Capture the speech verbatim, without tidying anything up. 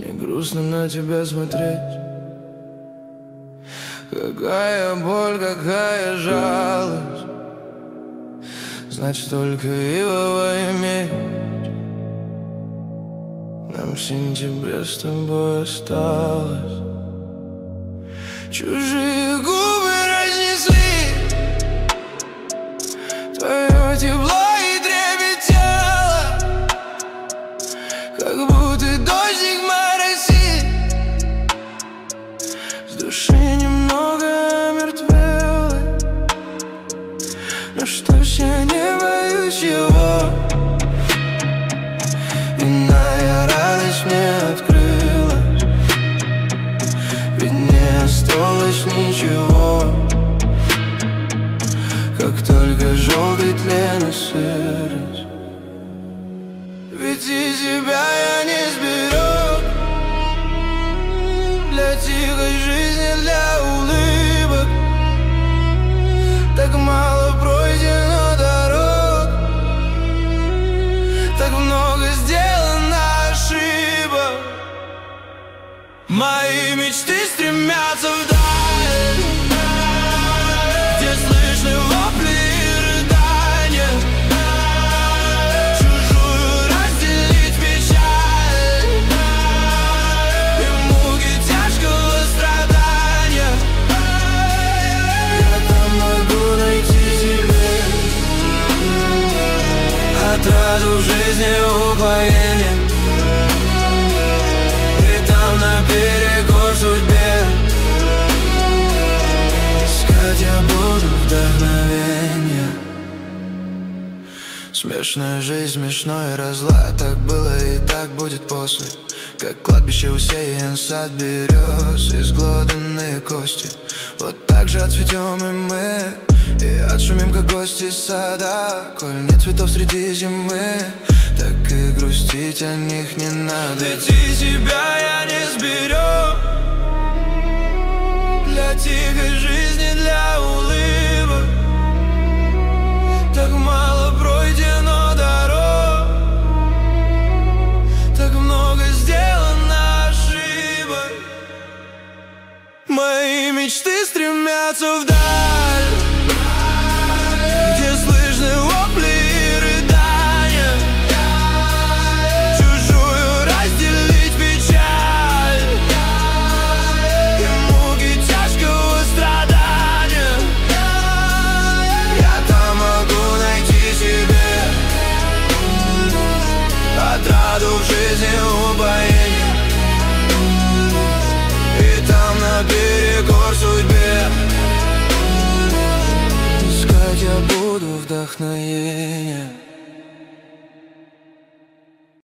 Мне грустно на тебя смотреть. Какая боль, какая жалость. Значит, только ивовая медь нам в сентябре с тобой осталось. Чужие губы разнесли твое тепло и трепет тела, как будто дождик моросит. С души немного омертвело, но что ж, я не боюсь его. Иная радость мне открылась, ведь не осталось ничего, как только желтый тлен и сырость. Ведь и себя я не сберег для тихой жизни, для улыбок. Так мало пройдено дорог, так много сделано ошибок. Мои мечты стремятся вдаль, где слышны вопли и рыдания. Чужую разделить печаль и муки тяжкого страдания. Я там могу найти себе отраду в жизни, упоение. И там наперекор судьбе искать я буду вдохновение. Смешная жизнь, смешной разлад. Так было и так будет после. Как кладбище усеян сад берез, изглоданные кости. Вот так же отцветем и мы, и отшумим, как гости сада. Коль нет цветов среди зимы, так и грустить о них не надо. Ведь и себя я не сберег для тихой жизни, для улыбок. Так мало пройдено дорог, так много сделано ошибок. Мои мечты стремятся вдаль, где слышны вопли и рыдания. Чужую разделить печаль и муки тяжкого страдания. Я там могу найти себе отраду в жизни, упоение. И там наперекор судьбе искать я буду вдохновение.